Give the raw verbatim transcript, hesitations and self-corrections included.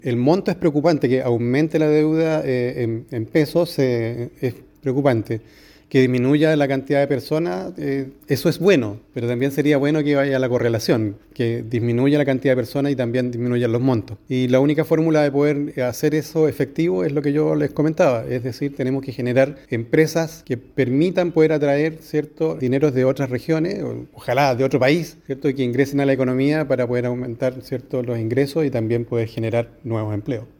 El monto es preocupante, que aumente la deuda eh, en, en pesos eh, es preocupante. Que disminuya la cantidad de personas, eh, eso es bueno, pero también sería bueno que vaya la correlación, que disminuya la cantidad de personas y también disminuyan los montos. Y la única fórmula de poder hacer eso efectivo es lo que yo les comentaba, es decir, tenemos que generar empresas que permitan poder atraer ciertos dineros de otras regiones, o, ojalá de otro país, ¿cierto? Y que ingresen a la economía para poder aumentar, ¿cierto?, los ingresos y también poder generar nuevos empleos.